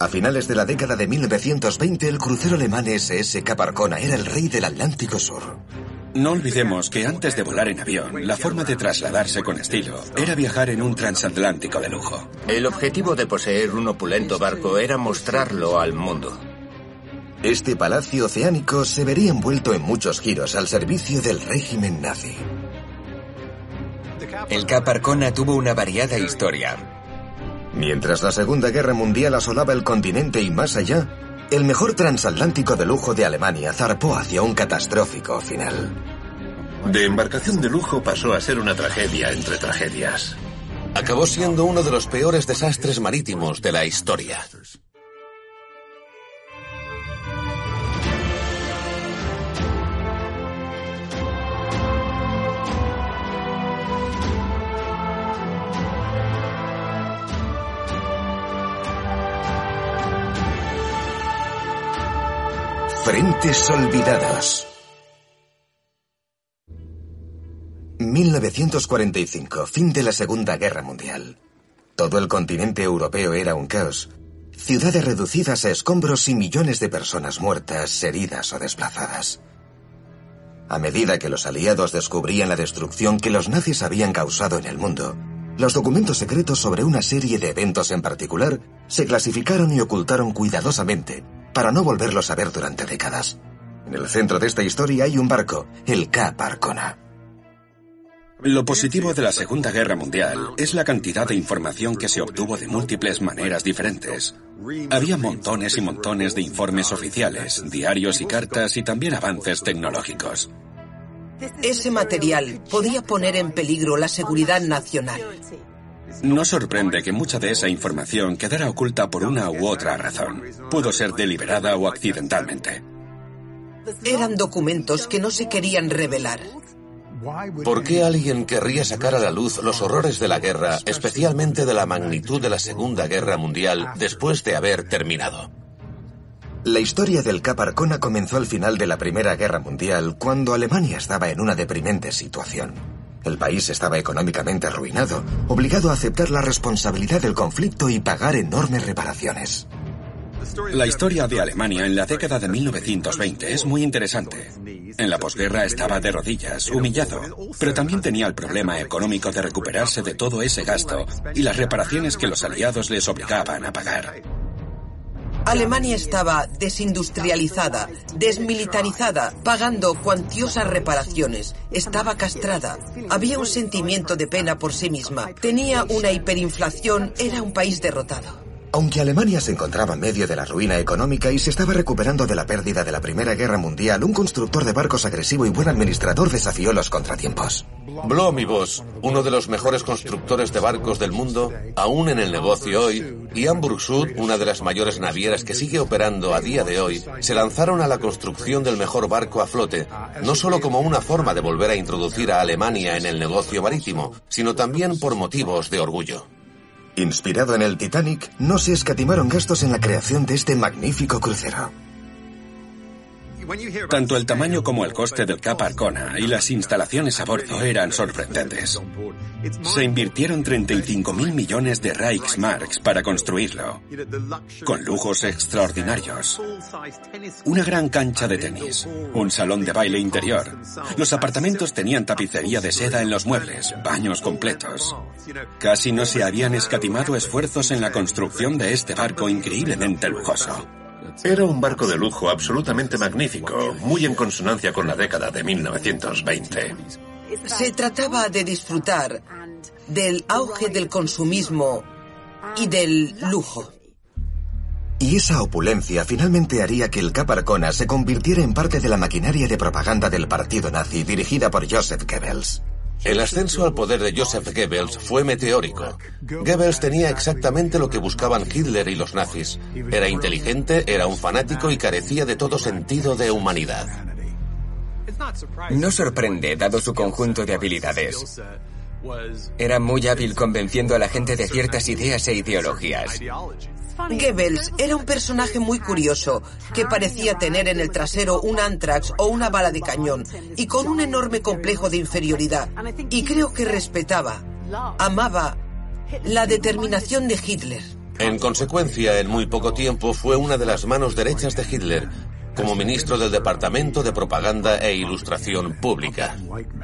A finales de la década de 1920, el crucero alemán SS Cap Arcona era el rey del Atlántico Sur. No olvidemos que antes de volar en avión, la forma de trasladarse con estilo era viajar en un transatlántico de lujo. El objetivo de poseer un opulento barco era mostrarlo al mundo. Este palacio oceánico se vería envuelto en muchos giros al servicio del régimen nazi. El Cap Arcona tuvo una variada historia. Mientras la Segunda Guerra Mundial asolaba el continente y más allá, el mejor transatlántico de lujo de Alemania zarpó hacia un catastrófico final. De embarcación de lujo pasó a ser una tragedia entre tragedias. Acabó siendo uno de los peores desastres marítimos de la historia. Frentes olvidados. 1945, fin de la Segunda Guerra Mundial. Todo el continente europeo era un caos. Ciudades reducidas a escombros y millones de personas muertas, heridas o desplazadas. A medida que los aliados descubrían la destrucción que los nazis habían causado en el mundo, los documentos secretos sobre una serie de eventos en particular se clasificaron y ocultaron cuidadosamente para no volverlos a ver durante décadas. En el centro de esta historia hay un barco, el Cap Arcona. Lo positivo de la Segunda Guerra Mundial es la cantidad de información que se obtuvo de múltiples maneras diferentes. Había montones y montones de informes oficiales, diarios y cartas y también avances tecnológicos. Ese material podía poner en peligro la seguridad nacional. No sorprende que mucha de esa información quedara oculta por una u otra razón. Pudo ser deliberada o accidentalmente. Eran documentos que no se querían revelar. ¿Por qué alguien querría sacar a la luz los horrores de la guerra, especialmente de la magnitud de la Segunda Guerra Mundial, después de haber terminado? La historia del Cap Arcona comenzó al final de la Primera Guerra Mundial, cuando Alemania estaba en una deprimente situación. El país estaba económicamente arruinado, obligado a aceptar la responsabilidad del conflicto y pagar enormes reparaciones. La historia de Alemania en la década de 1920 es muy interesante. En la posguerra estaba de rodillas, humillado, pero también tenía el problema económico de recuperarse de todo ese gasto y las reparaciones que los aliados les obligaban a pagar. Alemania estaba desindustrializada, desmilitarizada, pagando cuantiosas reparaciones. Estaba castrada. Había un sentimiento de pena por sí misma. Tenía una hiperinflación. Era un país derrotado. Aunque Alemania se encontraba en medio de la ruina económica y se estaba recuperando de la pérdida de la Primera Guerra Mundial, un constructor de barcos agresivo y buen administrador desafió los contratiempos. Blohm y Voss, uno de los mejores constructores de barcos del mundo, aún en el negocio hoy, y Hamburg Süd, una de las mayores navieras que sigue operando a día de hoy, se lanzaron a la construcción del mejor barco a flote, no solo como una forma de volver a introducir a Alemania en el negocio marítimo, sino también por motivos de orgullo. Inspirado en el Titanic, no se escatimaron gastos en la creación de este magnífico crucero. Tanto el tamaño como el coste del Cap Arcona y las instalaciones a bordo eran sorprendentes. Se invirtieron 35.000 millones de Reichsmarks para construirlo, con lujos extraordinarios. Una gran cancha de tenis, un salón de baile interior. Los apartamentos tenían tapicería de seda en los muebles, baños completos. Casi no se habían escatimado esfuerzos en la construcción de este barco increíblemente lujoso. Era un barco de lujo absolutamente magnífico, muy en consonancia con la década de 1920. Se trataba de disfrutar del auge del consumismo y del lujo. Y esa opulencia finalmente haría que el Cap Arcona se convirtiera en parte de la maquinaria de propaganda del partido nazi dirigida por Joseph Goebbels. El ascenso al poder de Joseph Goebbels fue meteórico. Goebbels tenía exactamente lo que buscaban Hitler y los nazis. Era inteligente, era un fanático y carecía de todo sentido de humanidad. No sorprende, dado su conjunto de habilidades. Era muy hábil convenciendo a la gente de ciertas ideas e ideologías. Goebbels era un personaje muy curioso, que parecía tener en el trasero un Antrax o una bala de cañón, y con un enorme complejo de inferioridad. Y creo que respetaba, amaba la determinación de Hitler. En consecuencia, en muy poco tiempo fue una de las manos derechas de Hitler, como ministro del Departamento de Propaganda e Ilustración Pública.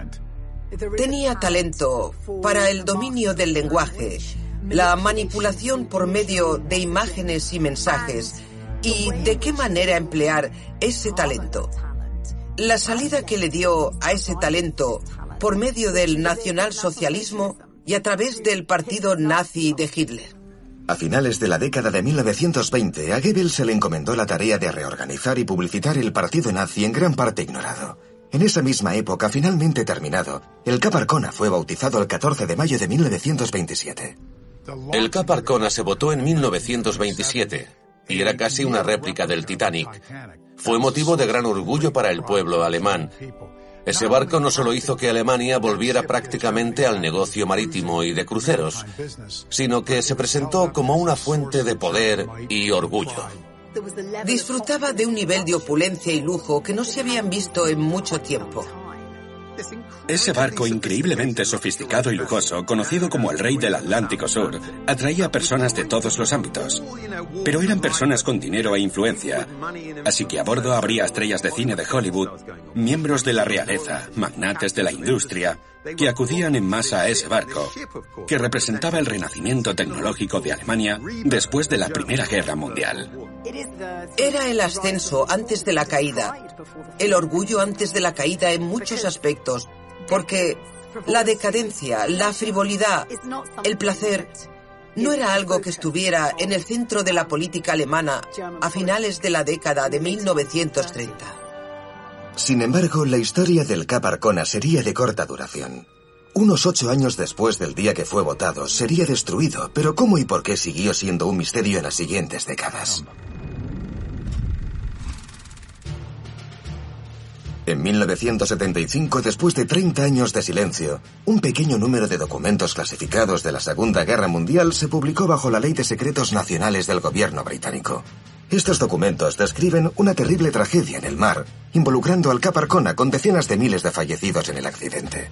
Tenía talento para el dominio del lenguaje, la manipulación por medio de imágenes y mensajes, y de qué manera emplear ese talento. La salida que le dio a ese talento por medio del nacionalsocialismo y a través del partido nazi de Hitler. A finales de la década de 1920, a Goebbels se le encomendó la tarea de reorganizar y publicitar el partido nazi, en gran parte ignorado. En esa misma época, finalmente terminado, el Cap Arcona fue bautizado el 14 de mayo de 1927. El Cap Arcona se votó en 1927 y era casi una réplica del Titanic. Fue motivo de gran orgullo para el pueblo alemán. Ese barco no solo hizo que Alemania volviera prácticamente al negocio marítimo y de cruceros, sino que se presentó como una fuente de poder y orgullo. Disfrutaba de un nivel de opulencia y lujo que no se habían visto en mucho tiempo. Ese barco increíblemente sofisticado y lujoso, conocido como el Rey del Atlántico Sur, atraía a personas de todos los ámbitos. Pero eran personas con dinero e influencia, así que a bordo habría estrellas de cine de Hollywood, miembros de la realeza, magnates de la industria, que acudían en masa a ese barco, que representaba el renacimiento tecnológico de Alemania después de la Primera Guerra Mundial. Era el ascenso antes de la caída, el orgullo antes de la caída en muchos aspectos, porque la decadencia, la frivolidad, el placer, no era algo que estuviera en el centro de la política alemana a finales de la década de 1930. Sin embargo, la historia del Cap Arcona sería de corta duración. Unos 8 años después del día que fue votado, sería destruido, pero cómo y por qué siguió siendo un misterio en las siguientes décadas. En 1975, después de 30 años de silencio, un pequeño número de documentos clasificados de la Segunda Guerra Mundial se publicó bajo la Ley de Secretos Nacionales del gobierno británico. Estos documentos describen una terrible tragedia en el mar, involucrando al Cap Arcona con decenas de miles de fallecidos en el accidente.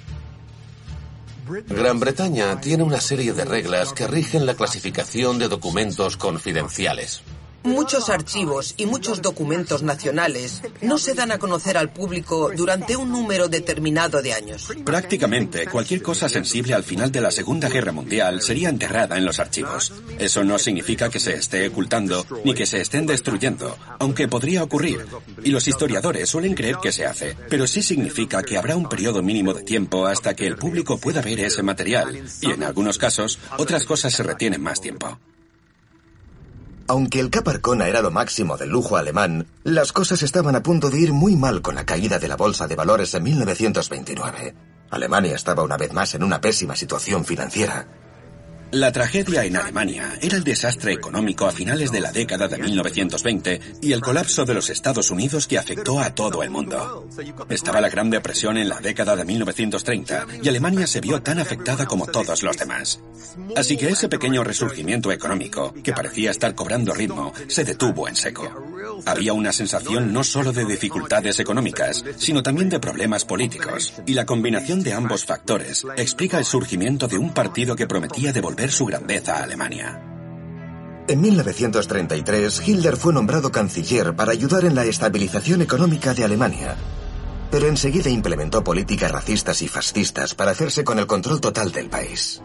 Gran Bretaña tiene una serie de reglas que rigen la clasificación de documentos confidenciales. Muchos archivos y muchos documentos nacionales no se dan a conocer al público durante un número determinado de años. Prácticamente cualquier cosa sensible al final de la Segunda Guerra Mundial sería enterrada en los archivos. Eso no significa que se esté ocultando ni que se estén destruyendo, aunque podría ocurrir. Y los historiadores suelen creer que se hace, pero sí significa que habrá un periodo mínimo de tiempo hasta que el público pueda ver ese material. Y en algunos casos, otras cosas se retienen más tiempo. Aunque el Cap Arcona era lo máximo del lujo alemán, las cosas estaban a punto de ir muy mal con la caída de la bolsa de valores en 1929. Alemania estaba una vez más en una pésima situación financiera. La tragedia en Alemania era el desastre económico a finales de la década de 1920 y el colapso de los Estados Unidos que afectó a todo el mundo. Estaba la Gran Depresión en la década de 1930 y Alemania se vio tan afectada como todos los demás. Así que ese pequeño resurgimiento económico, que parecía estar cobrando ritmo, se detuvo en seco. Había una sensación no solo de dificultades económicas, sino también de problemas políticos, y la combinación de ambos factores explica el surgimiento de un partido que prometía devolver su grandeza a Alemania. En 1933, Hitler fue nombrado canciller para ayudar en la estabilización económica de Alemania, pero enseguida implementó políticas racistas y fascistas para hacerse con el control total del país.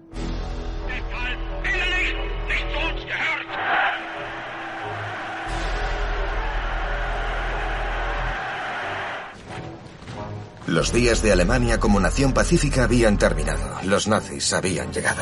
Los días de Alemania como nación pacífica habían terminado. Los nazis habían llegado.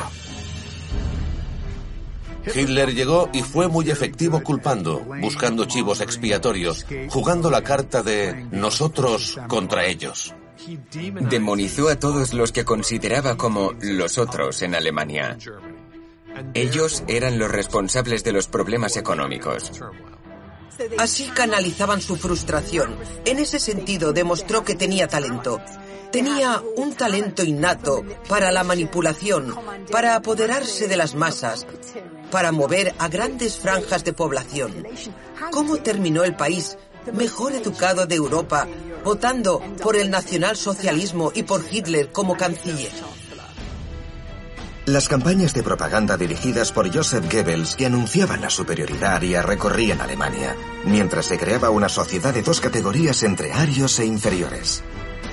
Hitler llegó y fue muy efectivo culpando, buscando chivos expiatorios, jugando la carta de nosotros contra ellos. Demonizó a todos los que consideraba como los otros en Alemania. Ellos eran los responsables de los problemas económicos. Así canalizaban su frustración. En ese sentido demostró que tenía talento. Tenía un talento innato para la manipulación, para apoderarse de las masas, para mover a grandes franjas de población. ¿Cómo terminó el país mejor educado de Europa votando por el nacionalsocialismo y por Hitler como canciller? Las campañas de propaganda dirigidas por Joseph Goebbels que anunciaban la superioridad aria recorrían Alemania, mientras se creaba una sociedad de dos categorías entre arios e inferiores.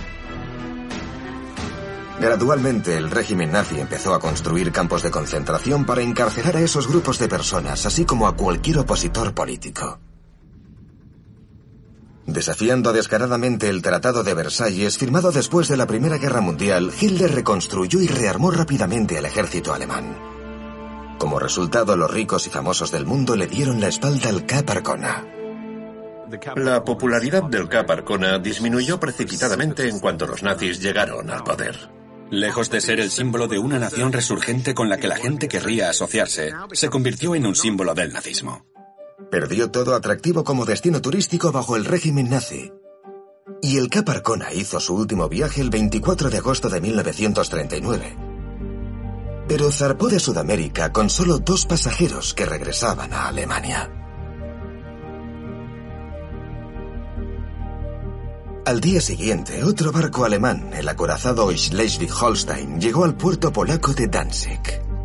Gradualmente, el régimen nazi empezó a construir campos de concentración para encarcelar a esos grupos de personas, así como a cualquier opositor político. Desafiando descaradamente el Tratado de Versalles, firmado después de la Primera Guerra Mundial, Hitler reconstruyó y rearmó rápidamente al ejército alemán. Como resultado, los ricos y famosos del mundo le dieron la espalda al Cap Arcona. La popularidad del Cap Arcona disminuyó precipitadamente en cuanto los nazis llegaron al poder. Lejos de ser el símbolo de una nación resurgente con la que la gente querría asociarse, se convirtió en un símbolo del nazismo. Perdió todo atractivo como destino turístico bajo el régimen nazi. Y el Cap Arcona hizo su último viaje el 24 de agosto de 1939. Pero zarpó de Sudamérica con solo 2 pasajeros que regresaban a Alemania. Al día siguiente, otro barco alemán, el acorazado Schleswig-Holstein, llegó al puerto polaco de Danzig.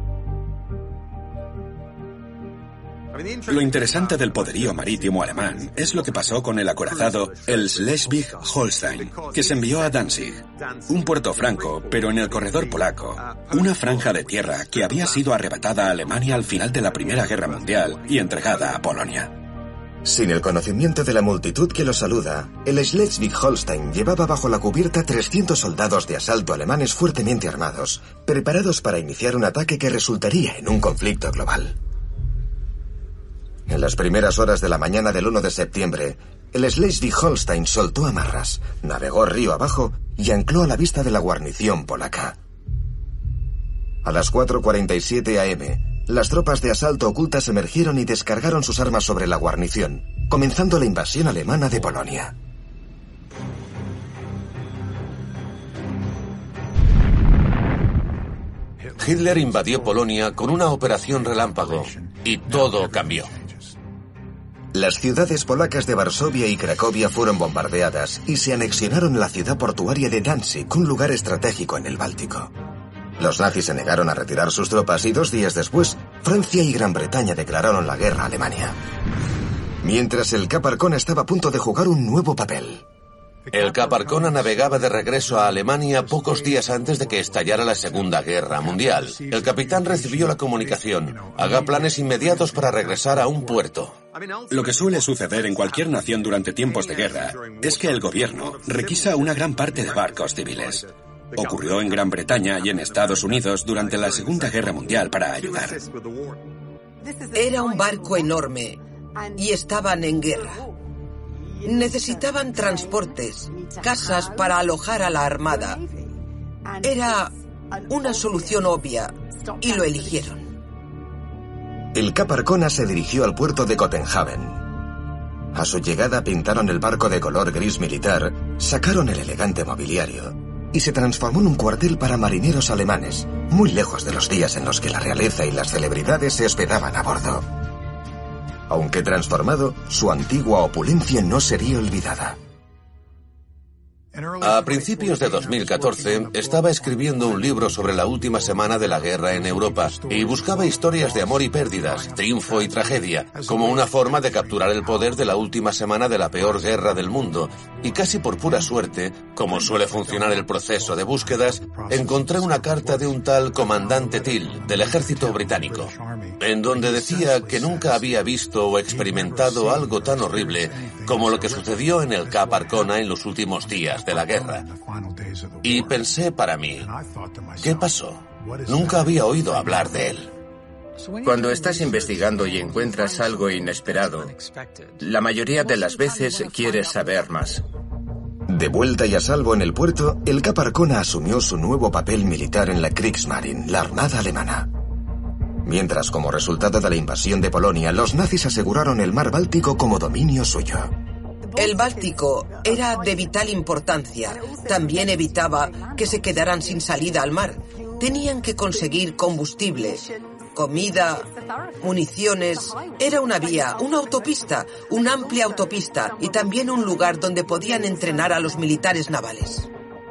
Lo interesante del poderío marítimo alemán es lo que pasó con el acorazado el Schleswig-Holstein, que se envió a Danzig, un puerto franco, pero en el corredor polaco, una franja de tierra que había sido arrebatada a Alemania al final de la Primera Guerra Mundial y entregada a Polonia. Sin el conocimiento de la multitud que lo saluda, el Schleswig-Holstein llevaba bajo la cubierta 300 soldados de asalto alemanes fuertemente armados, preparados para iniciar un ataque que resultaría en un conflicto global. En las primeras horas de la mañana del 1 de septiembre, el Schleswig-Holstein soltó amarras, navegó río abajo y ancló a la vista de la guarnición polaca. A las 4:47 am, las tropas de asalto ocultas emergieron y descargaron sus armas sobre la guarnición, comenzando la invasión alemana de Polonia. Hitler invadió Polonia con una operación relámpago y todo cambió. Las ciudades polacas de Varsovia y Cracovia fueron bombardeadas y se anexionaron la ciudad portuaria de Danzig, un lugar estratégico en el Báltico. Los nazis se negaron a retirar sus tropas y 2 días después, Francia y Gran Bretaña declararon la guerra a Alemania. Mientras el Cap Arcona estaba a punto de jugar un nuevo papel. El Cap Arcona navegaba de regreso a Alemania pocos días antes de que estallara la Segunda Guerra Mundial. El capitán recibió la comunicación: haga planes inmediatos para regresar a un puerto. Lo que suele suceder en cualquier nación durante tiempos de guerra es que el gobierno requisa una gran parte de barcos civiles. Ocurrió en Gran Bretaña y en Estados Unidos durante la Segunda Guerra Mundial para ayudar. Era un barco enorme y estaban en guerra. Necesitaban transportes, casas para alojar a la armada. Era una solución obvia y lo eligieron. El Cap Arcona se dirigió al puerto de Copenhagen. A su llegada pintaron el barco de color gris militar, sacaron el elegante mobiliario y se transformó en un cuartel para marineros alemanes, muy lejos de los días en los que la realeza y las celebridades se hospedaban a bordo. Aunque transformado, su antigua opulencia no sería olvidada. A principios de 2014, estaba escribiendo un libro sobre la última semana de la guerra en Europa y buscaba historias de amor y pérdidas, triunfo y tragedia, como una forma de capturar el poder de la última semana de la peor guerra del mundo. Y casi por pura suerte, como suele funcionar el proceso de búsquedas, encontré una carta de un tal comandante Till, del ejército británico, en donde decía que nunca había visto o experimentado algo tan horrible como lo que sucedió en el Cap Arcona en los últimos días de la guerra. Y pensé para mí, ¿qué pasó? Nunca había oído hablar de él. Cuando estás investigando y encuentras algo inesperado, la mayoría de las veces quieres saber más. De vuelta y a salvo en el puerto, el Cap Arcona asumió su nuevo papel militar en la Kriegsmarine, la armada alemana. Mientras, como resultado de la invasión de Polonia, los nazis aseguraron el mar Báltico como dominio suyo. El Báltico era de vital importancia. También evitaba que se quedaran sin salida al mar. Tenían que conseguir combustible, comida, municiones. Era una vía, una autopista, una amplia autopista y también un lugar donde podían entrenar a los militares navales.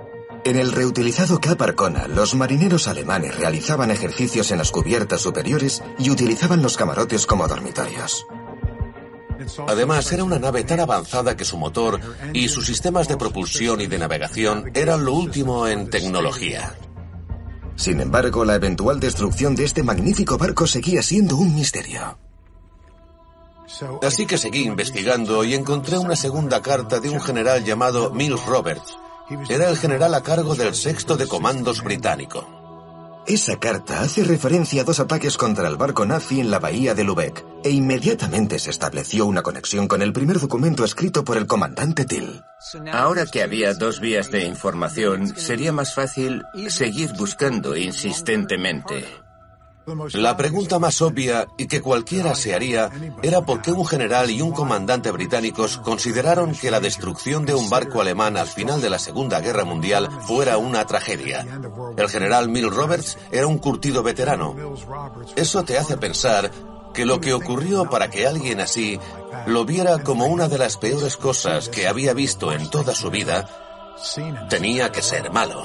En el reutilizado Cap Arcona, los marineros alemanes realizaban ejercicios en las cubiertas superiores y utilizaban los camarotes como dormitorios. Además, era una nave tan avanzada que su motor y sus sistemas de propulsión y de navegación eran lo último en tecnología. Sin embargo, la eventual destrucción de este magnífico barco seguía siendo un misterio. Así que seguí investigando y encontré una segunda carta de un general llamado Mills Roberts. Era el general a cargo del 6º de Comandos británico. Esa carta hace referencia a 2 ataques contra el barco nazi en la bahía de Lübeck, e inmediatamente se estableció una conexión con el primer documento escrito por el comandante Till. Ahora que había 2 vías de información, sería más fácil seguir buscando insistentemente. La pregunta más obvia y que cualquiera se haría era por qué un general y un comandante británicos consideraron que la destrucción de un barco alemán al final de la Segunda Guerra Mundial fuera una tragedia. El general Mills Roberts era un curtido veterano. Eso te hace pensar que lo que ocurrió para que alguien así lo viera como una de las peores cosas que había visto en toda su vida tenía que ser malo.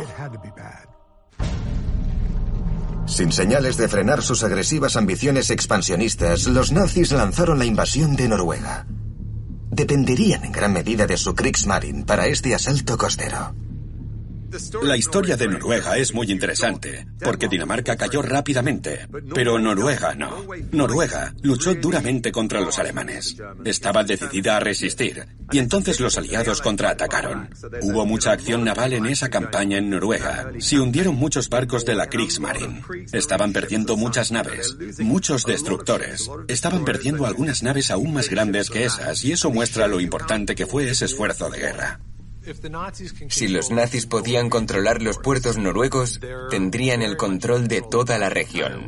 Sin señales de frenar sus agresivas ambiciones expansionistas, los nazis lanzaron la invasión de Noruega. Dependerían en gran medida de su Kriegsmarine para este asalto costero. La historia de Noruega es muy interesante, porque Dinamarca cayó rápidamente, pero Noruega no. Noruega luchó duramente contra los alemanes. Estaba decidida a resistir, y entonces los aliados contraatacaron. Hubo mucha acción naval en esa campaña en Noruega. Se hundieron muchos barcos de la Kriegsmarine. Estaban perdiendo muchas naves, muchos destructores. Estaban perdiendo algunas naves aún más grandes que esas, y eso muestra lo importante que fue ese esfuerzo de guerra. Si los nazis podían controlar los puertos noruegos, tendrían el control de toda la región.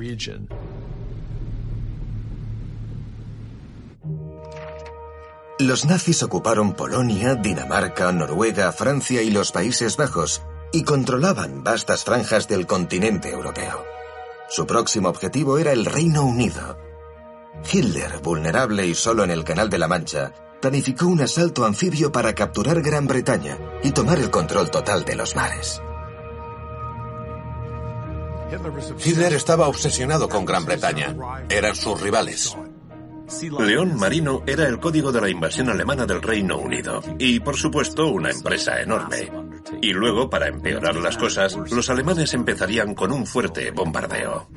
Los nazis ocuparon Polonia, Dinamarca, Noruega, Francia y los Países Bajos, y controlaban vastas franjas del continente europeo. Su próximo objetivo era el Reino Unido. Hitler, vulnerable y solo en el Canal de la Mancha, planificó un asalto anfibio para capturar Gran Bretaña y tomar el control total de los mares. Hitler estaba obsesionado con Gran Bretaña. Eran sus rivales. León Marino era el código de la invasión alemana del Reino Unido y, por supuesto, una empresa enorme. Y luego, para empeorar las cosas, los alemanes empezarían con un fuerte bombardeo.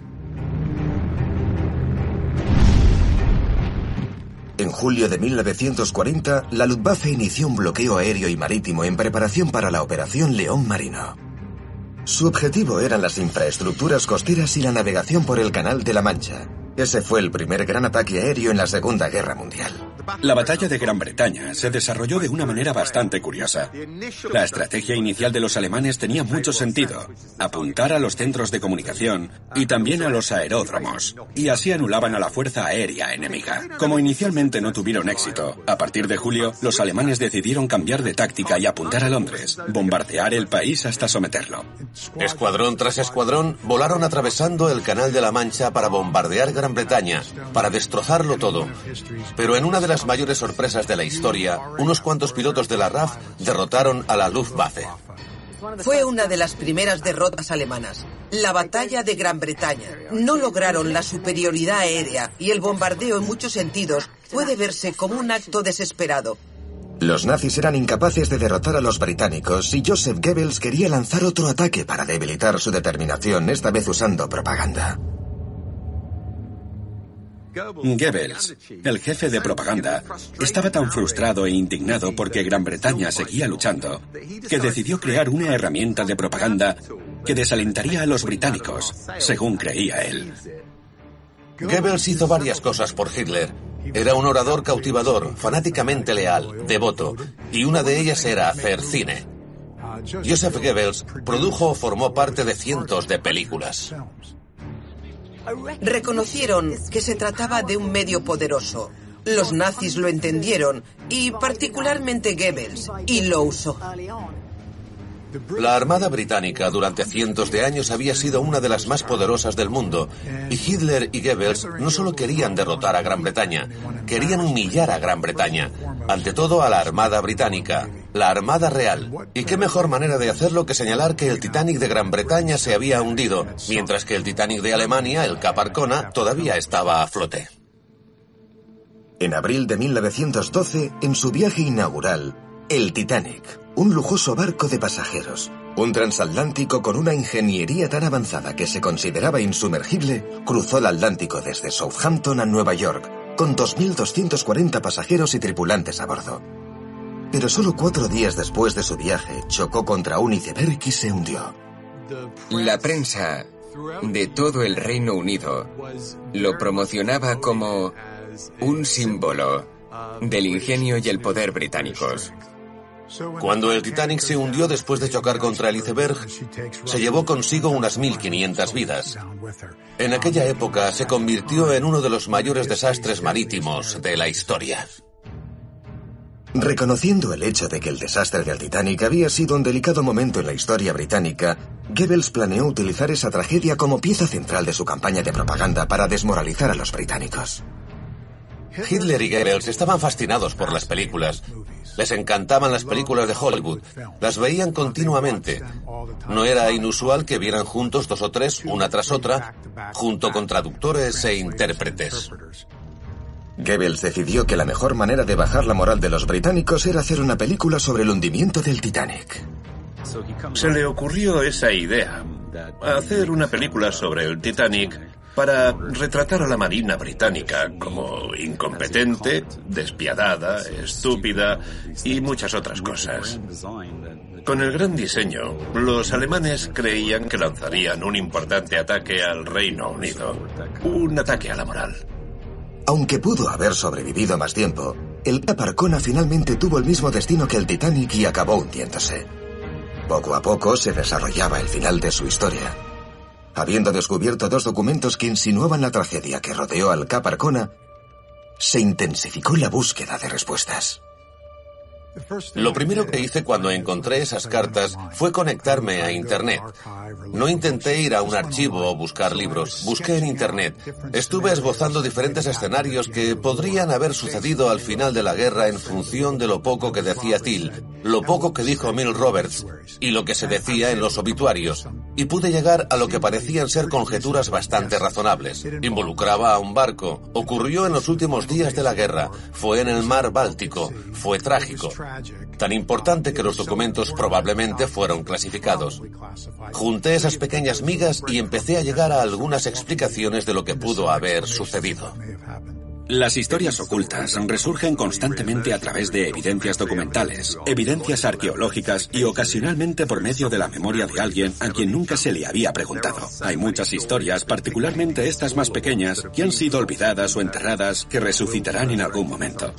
En julio de 1940, la Luftwaffe inició un bloqueo aéreo y marítimo en preparación para la Operación León Marino. Su objetivo eran las infraestructuras costeras y la navegación por el Canal de la Mancha. Ese fue el primer gran ataque aéreo en la Segunda Guerra Mundial. La batalla de Gran Bretaña se desarrolló de una manera bastante curiosa. La estrategia inicial de los alemanes tenía mucho sentido: apuntar a los centros de comunicación y también a los aeródromos, y así anulaban a la fuerza aérea enemiga. Como inicialmente no tuvieron éxito, a partir de julio, los alemanes decidieron cambiar de táctica y apuntar a Londres, bombardear el país hasta someterlo. Escuadrón tras escuadrón volaron atravesando el Canal de la Mancha para bombardear Gran Bretaña, para destrozarlo todo. Pero en una de las mayores sorpresas de la historia, unos cuantos pilotos de la RAF derrotaron a la Luftwaffe. Fue una de las primeras derrotas alemanas. La batalla de Gran Bretaña. No lograron la superioridad aérea y el bombardeo en muchos sentidos puede verse como un acto desesperado. Los nazis eran incapaces de derrotar a los británicos y Joseph Goebbels quería lanzar otro ataque para debilitar su determinación, esta vez usando propaganda. Goebbels, el jefe de propaganda, estaba tan frustrado e indignado porque Gran Bretaña seguía luchando, que decidió crear una herramienta de propaganda que desalentaría a los británicos, según creía él. Goebbels hizo varias cosas por Hitler. Era un orador cautivador, fanáticamente leal, devoto, y una de ellas era hacer cine. Joseph Goebbels produjo o formó parte de cientos de películas. Reconocieron que se trataba de un medio poderoso. Los nazis lo entendieron, y particularmente Goebbels, y lo usó. La Armada Británica durante cientos de años había sido una de las más poderosas del mundo, y Hitler y Goebbels no solo querían derrotar a Gran Bretaña, querían humillar a Gran Bretaña, ante todo a la Armada Británica, la Armada Real. Y qué mejor manera de hacerlo que señalar que el Titanic de Gran Bretaña se había hundido, mientras que el Titanic de Alemania, el Cap Arcona, todavía estaba a flote. En abril de 1912, en su viaje inaugural, el Titanic, un lujoso barco de pasajeros, un transatlántico con una ingeniería tan avanzada que se consideraba insumergible, cruzó el Atlántico desde Southampton a Nueva York, con 2.240 pasajeros y tripulantes a bordo. Pero solo 4 días después de su viaje, chocó contra un iceberg y se hundió. La prensa de todo el Reino Unido lo promocionaba como un símbolo del ingenio y el poder británicos. Cuando el Titanic se hundió después de chocar contra el iceberg, se llevó consigo unas 1.500 vidas. En aquella época se convirtió en uno de los mayores desastres marítimos de la historia. Reconociendo el hecho de que el desastre del Titanic había sido un delicado momento en la historia británica, Goebbels planeó utilizar esa tragedia como pieza central de su campaña de propaganda para desmoralizar a los británicos. Hitler y Goebbels estaban fascinados por las películas. Les encantaban las películas de Hollywood. Las veían continuamente. No era inusual que vieran juntos 2 o 3, una tras otra, junto con traductores e intérpretes. Goebbels decidió que la mejor manera de bajar la moral de los británicos era hacer una película sobre el hundimiento del Titanic. Se le ocurrió esa idea, hacer una película sobre el Titanic para retratar a la Marina británica como incompetente, despiadada, estúpida y muchas otras cosas. Con el gran diseño, los alemanes creían que lanzarían un importante ataque al Reino Unido, un ataque a la moral. Aunque pudo haber sobrevivido más tiempo, el Cap Arcona finalmente tuvo el mismo destino que el Titanic y acabó hundiéndose. Poco a poco se desarrollaba el final de su historia. Habiendo descubierto 2 documentos que insinuaban la tragedia que rodeó al Cap Arcona, se intensificó la búsqueda de respuestas. Lo primero que hice cuando encontré esas cartas fue conectarme a Internet. No intenté ir a un archivo o buscar libros, busqué en Internet. Estuve esbozando diferentes escenarios que podrían haber sucedido al final de la guerra en función de lo poco que decía Till, lo poco que dijo Mill Roberts y lo que se decía en los obituarios. Y pude llegar a lo que parecían ser conjeturas bastante razonables. Involucraba a un barco, ocurrió en los últimos días de la guerra, fue en el mar Báltico, fue trágico. Tan importante que los documentos probablemente fueron clasificados. Junté esas pequeñas migas y empecé a llegar a algunas explicaciones de lo que pudo haber sucedido. Las historias ocultas resurgen constantemente a través de evidencias documentales, evidencias arqueológicas y ocasionalmente por medio de la memoria de alguien a quien nunca se le había preguntado. Hay muchas historias, particularmente estas más pequeñas, que han sido olvidadas o enterradas, que resucitarán en algún momento.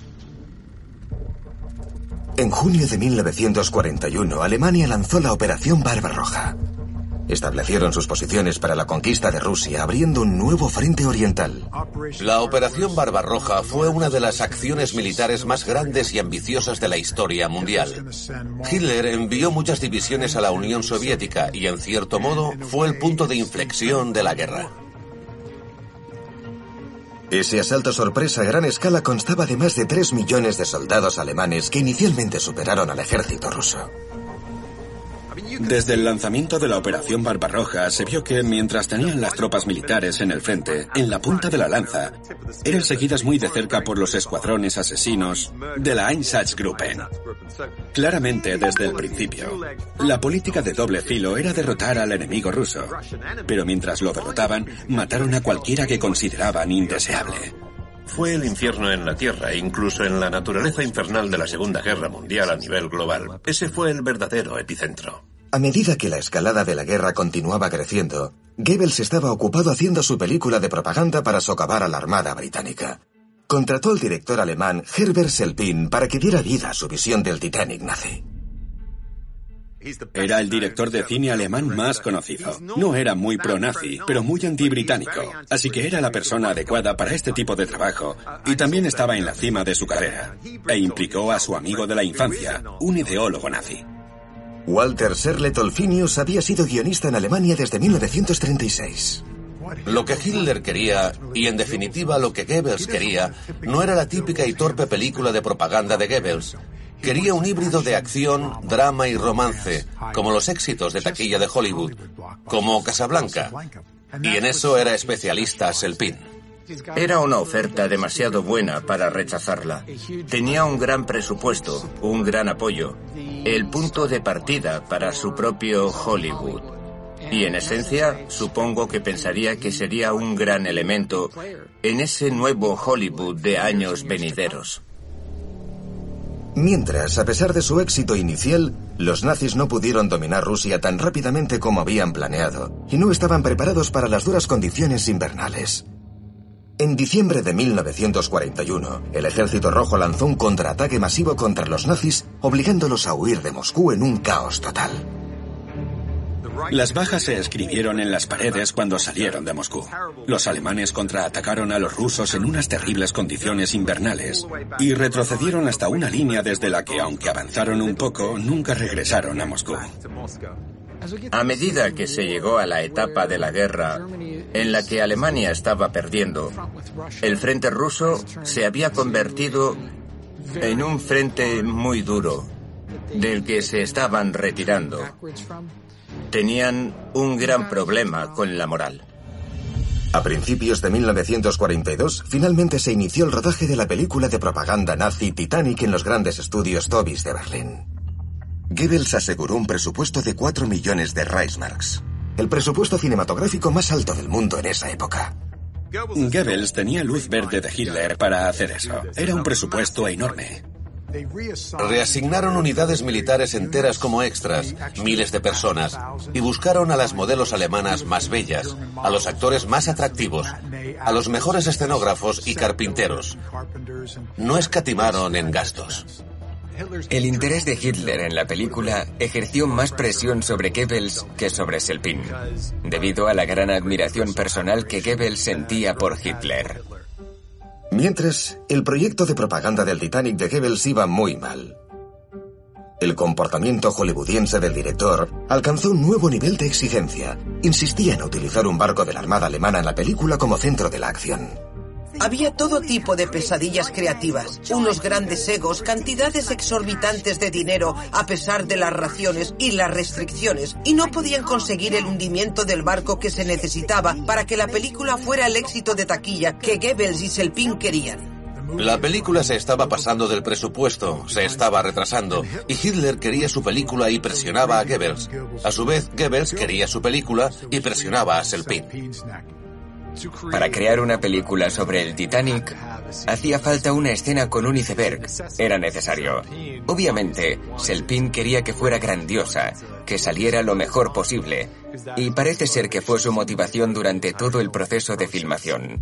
En junio de 1941, Alemania lanzó la Operación Barbarroja. Establecieron sus posiciones para la conquista de Rusia, abriendo un nuevo frente oriental. La Operación Barbarroja fue una de las acciones militares más grandes y ambiciosas de la historia mundial. Hitler envió muchas divisiones a la Unión Soviética y, en cierto modo, fue el punto de inflexión de la guerra. Ese asalto sorpresa a gran escala constaba de más de 3 millones de soldados alemanes que inicialmente superaron al ejército ruso. Desde el lanzamiento de la Operación Barbarroja se vio que mientras tenían las tropas militares en el frente, en la punta de la lanza, eran seguidas muy de cerca por los escuadrones asesinos de la Einsatzgruppen. Claramente, desde el principio, la política de doble filo era derrotar al enemigo ruso, pero mientras lo derrotaban, mataron a cualquiera que consideraban indeseable. Fue el infierno en la Tierra, incluso en la naturaleza infernal de la Segunda Guerra Mundial a nivel global. Ese fue el verdadero epicentro. A medida que la escalada de la guerra continuaba creciendo, Goebbels estaba ocupado haciendo su película de propaganda para socavar a la Armada británica. Contrató al director alemán Herbert Selpin para que diera vida a su visión del Titanic nazi. Era el director de cine alemán más conocido. No era muy pro-nazi, pero muy anti-británico. Así que era la persona adecuada para este tipo de trabajo. Y también estaba en la cima de su carrera. E implicó a su amigo de la infancia, un ideólogo nazi. Walter Serlet Olfinius había sido guionista en Alemania desde 1936. Lo que Hitler quería, y en definitiva lo que Goebbels quería, no era la típica y torpe película de propaganda de Goebbels. Quería un híbrido de acción, drama y romance, como los éxitos de taquilla de Hollywood, como Casablanca. Y en eso era especialista Selpin. Era una oferta demasiado buena para rechazarla. Tenía un gran presupuesto, un gran apoyo, el punto de partida para su propio Hollywood. Y en esencia, supongo que pensaría que sería un gran elemento en ese nuevo Hollywood de años venideros. Mientras, a pesar de su éxito inicial, los nazis no pudieron dominar Rusia tan rápidamente como habían planeado, y no estaban preparados para las duras condiciones invernales. En diciembre de 1941, el Ejército Rojo lanzó un contraataque masivo contra los nazis, obligándolos a huir de Moscú en un caos total. Las bajas se escribieron en las paredes cuando salieron de Moscú. Los alemanes contraatacaron a los rusos en unas terribles condiciones invernales y retrocedieron hasta una línea desde la que, aunque avanzaron un poco, nunca regresaron a Moscú. A medida que se llegó a la etapa de la guerra en la que Alemania estaba perdiendo, el frente ruso se había convertido en un frente muy duro, del que se estaban retirando. Tenían un gran problema con la moral. A principios de 1942, finalmente se inició el rodaje de la película de propaganda nazi Titanic en los grandes estudios Tobis de Berlín. Goebbels aseguró un presupuesto de 4 millones de Reichsmarks, el presupuesto cinematográfico más alto del mundo en esa época. Goebbels tenía luz verde de Hitler para hacer eso. Era un presupuesto enorme. Reasignaron unidades militares enteras como extras, miles de personas, y buscaron a las modelos alemanas más bellas, a los actores más atractivos, a los mejores escenógrafos y carpinteros. No escatimaron en gastos. El interés de Hitler en la película ejerció más presión sobre Goebbels que sobre Selpin, debido a la gran admiración personal que Goebbels sentía por Hitler. Mientras, el proyecto de propaganda del Titanic de Goebbels iba muy mal. El comportamiento hollywoodiense del director alcanzó un nuevo nivel de exigencia. Insistía en utilizar un barco de la Armada Alemana en la película como centro de la acción. Había todo tipo de pesadillas creativas, unos grandes egos, cantidades exorbitantes de dinero a pesar de las raciones y las restricciones, y no podían conseguir el hundimiento del barco que se necesitaba para que la película fuera el éxito de taquilla que Goebbels y Selpin querían. La película se estaba pasando del presupuesto, se estaba retrasando, y Hitler quería su película y presionaba a Goebbels. A su vez, Goebbels quería su película y presionaba a Selpin. Para crear una película sobre el Titanic, hacía falta una escena con un iceberg. Era necesario. Obviamente, Selpin quería que fuera grandiosa, que saliera lo mejor posible, y parece ser que fue su motivación durante todo el proceso de filmación.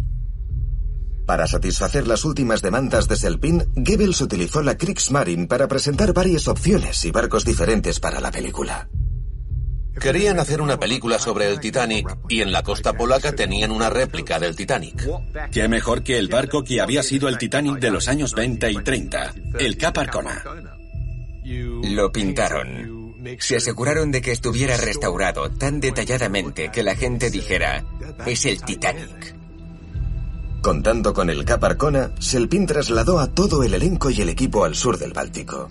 Para satisfacer las últimas demandas de Selpin, Goebbels utilizó la Kriegsmarine para presentar varias opciones y barcos diferentes para la película. Querían hacer una película sobre el Titanic y en la costa polaca tenían una réplica del Titanic. Qué mejor que el barco que había sido el Titanic de los años 20 y 30, el Cap Arcona. Lo pintaron. Se aseguraron de que estuviera restaurado tan detalladamente que la gente dijera, es el Titanic. Contando con el Cap Arcona, Selpin trasladó a todo el elenco y el equipo al sur del Báltico.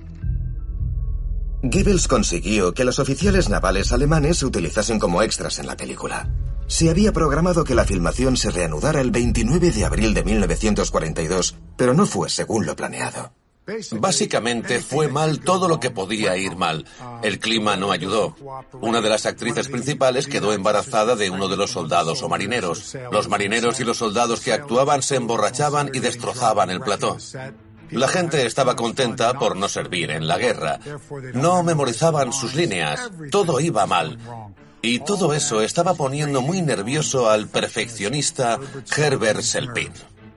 Goebbels consiguió que los oficiales navales alemanes se utilizasen como extras en la película. Se había programado que la filmación se reanudara el 29 de abril de 1942, pero no fue según lo planeado. Básicamente fue mal todo lo que podía ir mal. El clima no ayudó. Una de las actrices principales quedó embarazada de uno de los soldados o marineros. Los marineros y los soldados que actuaban se emborrachaban y destrozaban el plató. La gente estaba contenta por no servir en la guerra. No memorizaban sus líneas. Todo iba mal. Y todo eso estaba poniendo muy nervioso al perfeccionista Herbert Selpin.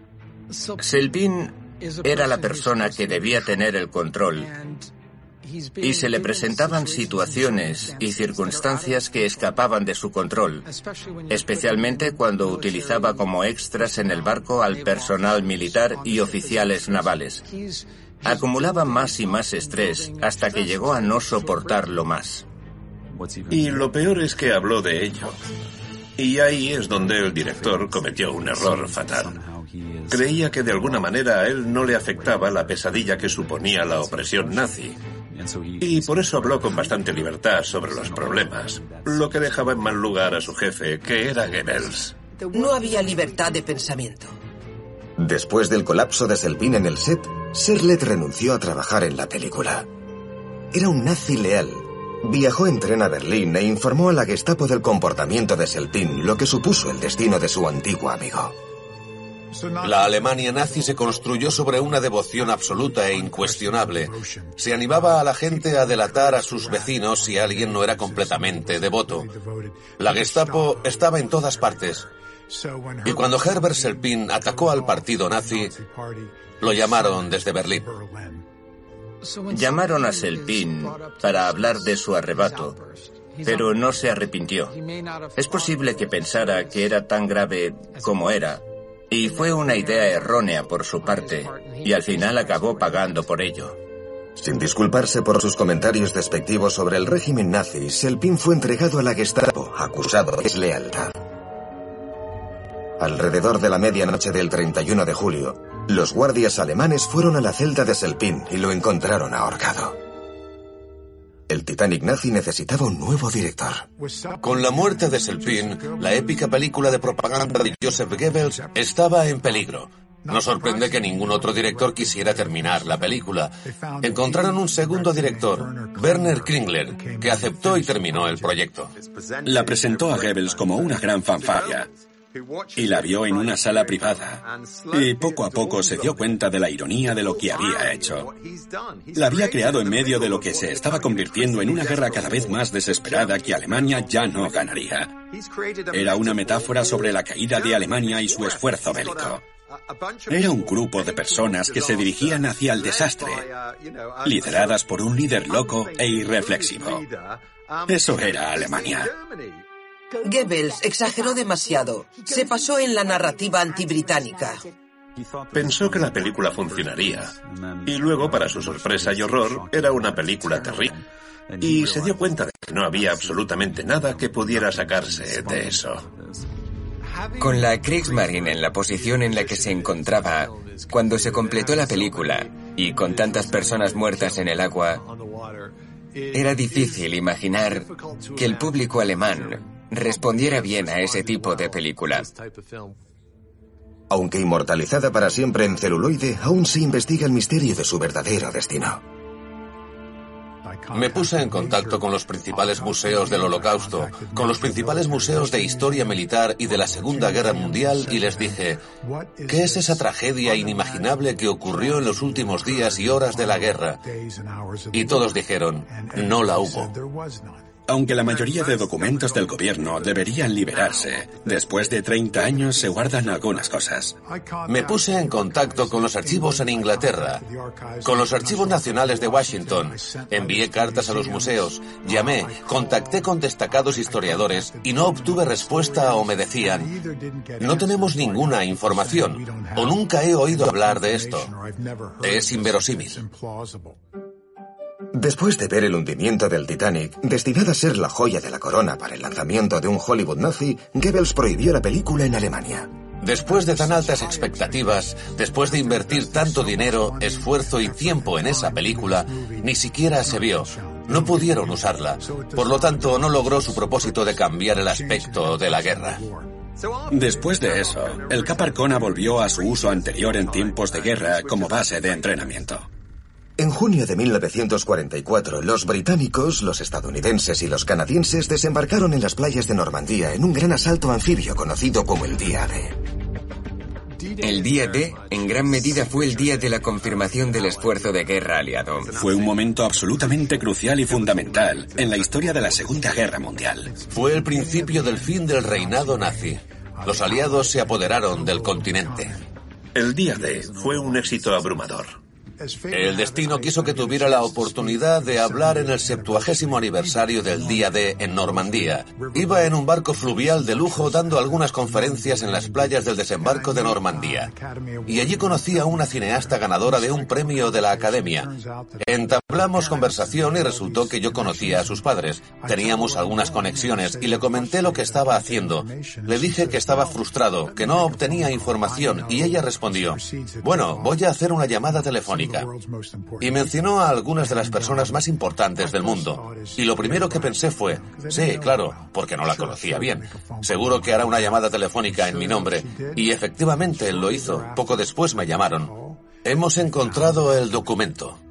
Selpin era la persona que debía tener el control. Y se le presentaban situaciones y circunstancias que escapaban de su control, especialmente cuando utilizaba como extras en el barco al personal militar y oficiales navales. Acumulaba más y más estrés hasta que llegó a no soportarlo más. Y lo peor es que habló de ello. Y ahí es donde el director cometió un error fatal. Creía que de alguna manera a él no le afectaba la pesadilla que suponía la opresión nazi. Y por eso habló con bastante libertad sobre los problemas, lo que dejaba en mal lugar a su jefe, que era Goebbels. No había libertad de pensamiento. Después del colapso de Selpin en el set, Serlet renunció a trabajar en la película. Era un nazi leal. Viajó en tren a Berlín e informó a la Gestapo del comportamiento de Selpin, lo que supuso el destino de su antiguo amigo. La Alemania nazi se construyó sobre una devoción absoluta e incuestionable. Se animaba a la gente a delatar a sus vecinos si alguien no era completamente devoto. La Gestapo estaba en todas partes. Y cuando Herbert Selpin atacó al partido nazi, lo llamaron desde Berlín. Llamaron a Selpin para hablar de su arrebato, pero no se arrepintió. Es posible que pensara que era tan grave como era, y fue una idea errónea por su parte, y al final acabó pagando por ello. Sin disculparse por sus comentarios despectivos sobre el régimen nazi, Selpin fue entregado a la Gestapo, acusado de deslealtad. Alrededor de la medianoche del 31 de julio, los guardias alemanes fueron a la celda de Selpin y lo encontraron ahorcado. El Titanic nazi necesitaba un nuevo director. Con la muerte de Selpin, la épica película de propaganda de Joseph Goebbels estaba en peligro. No sorprende que ningún otro director quisiera terminar la película. Encontraron un segundo director, Werner Kringler, que aceptó y terminó el proyecto. La presentó a Goebbels como una gran fanfarria. Y la vio en una sala privada. Y poco a poco se dio cuenta de la ironía de lo que había hecho. La había creado en medio de lo que se estaba convirtiendo en una guerra cada vez más desesperada que Alemania ya no ganaría. Era una metáfora sobre la caída de Alemania y su esfuerzo bélico. Era un grupo de personas que se dirigían hacia el desastre, lideradas por un líder loco e irreflexivo. Eso era Alemania. Goebbels exageró demasiado. Se pasó en la narrativa antibritánica. Pensó que la película funcionaría. Y luego, para su sorpresa y horror, era una película terrible. Y se dio cuenta de que no había absolutamente nada que pudiera sacarse de eso. Con la Kriegsmarine en la posición en la que se encontraba cuando se completó la película y con tantas personas muertas en el agua, era difícil imaginar que el público alemán respondiera bien a ese tipo de película. Aunque inmortalizada para siempre en celuloide, aún se investiga el misterio de su verdadero destino. Me puse en contacto con los principales museos del Holocausto, con los principales museos de historia militar y de la Segunda Guerra Mundial y les dije, ¿qué es esa tragedia inimaginable que ocurrió en los últimos días y horas de la guerra? Y todos dijeron, no la hubo. Aunque la mayoría de documentos del gobierno deberían liberarse, después de 30 años se guardan algunas cosas. Me puse en contacto con los archivos en Inglaterra, con los archivos nacionales de Washington, envié cartas a los museos, llamé, contacté con destacados historiadores y no obtuve respuesta o me decían, no tenemos ninguna información o nunca he oído hablar de esto. Es inverosímil. Después de ver el hundimiento del Titanic, destinada a ser la joya de la corona para el lanzamiento de un Hollywood nazi, Goebbels prohibió la película en Alemania. Después de tan altas expectativas, después de invertir tanto dinero, esfuerzo y tiempo en esa película, ni siquiera se vio. No pudieron usarla. Por lo tanto, no logró su propósito de cambiar el aspecto de la guerra. Después de eso, el Cap Arcona volvió a su uso anterior en tiempos de guerra como base de entrenamiento. En junio de 1944, los británicos, los estadounidenses y los canadienses desembarcaron en las playas de Normandía en un gran asalto anfibio conocido como el Día D. El Día D, en gran medida, fue el día de la confirmación del esfuerzo de guerra aliado. Fue un momento absolutamente crucial y fundamental en la historia de la Segunda Guerra Mundial. Fue el principio del fin del reinado nazi. Los aliados se apoderaron del continente. El Día D fue un éxito abrumador. El destino quiso que tuviera la oportunidad de hablar en el 70º aniversario del Día D en Normandía. Iba en un barco fluvial de lujo dando algunas conferencias en las playas del desembarco de Normandía. Y allí conocí a una cineasta ganadora de un premio de la Academia. Entablamos conversación y resultó que yo conocía a sus padres. Teníamos algunas conexiones y le comenté lo que estaba haciendo. Le dije que estaba frustrado, que no obtenía información y ella respondió: bueno, voy a hacer una llamada telefónica. Y mencionó a algunas de las personas más importantes del mundo. Y lo primero que pensé fue: sí, claro, porque no la conocía bien. Seguro que hará una llamada telefónica en mi nombre. Y efectivamente lo hizo. Poco después me llamaron. Hemos encontrado el documento.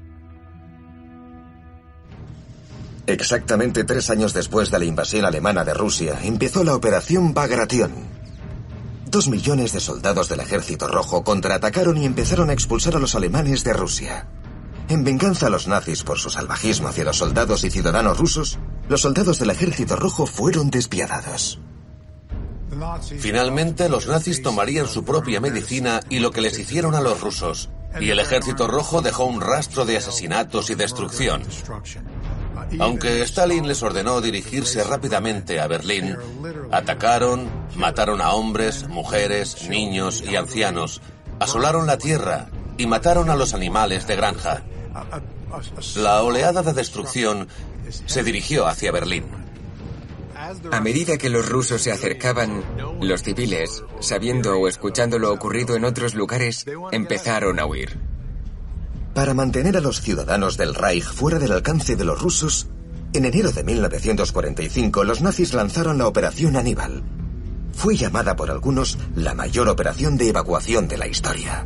Exactamente 3 años después de la invasión alemana de Rusia, empezó la Operación Bagration. 2 millones de soldados del Ejército Rojo contraatacaron y empezaron a expulsar a los alemanes de Rusia. En venganza a los nazis por su salvajismo hacia los soldados y ciudadanos rusos, los soldados del Ejército Rojo fueron despiadados. Finalmente, los nazis tomarían su propia medicina y lo que les hicieron a los rusos. Y el Ejército Rojo dejó un rastro de asesinatos y destrucción. Aunque Stalin les ordenó dirigirse rápidamente a Berlín, atacaron, mataron a hombres, mujeres, niños y ancianos, asolaron la tierra y mataron a los animales de granja. La oleada de destrucción se dirigió hacia Berlín. A medida que los rusos se acercaban, los civiles, sabiendo o escuchando lo ocurrido en otros lugares, empezaron a huir. Para mantener a los ciudadanos del Reich fuera del alcance de los rusos, en enero de 1945 los nazis lanzaron la Operación Aníbal. Fue llamada por algunos la mayor operación de evacuación de la historia.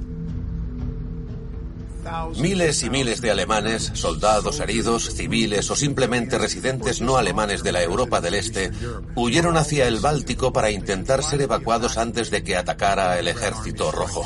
Miles y miles de alemanes, soldados heridos, civiles o simplemente residentes no alemanes de la Europa del Este, huyeron hacia el Báltico para intentar ser evacuados antes de que atacara el Ejército Rojo.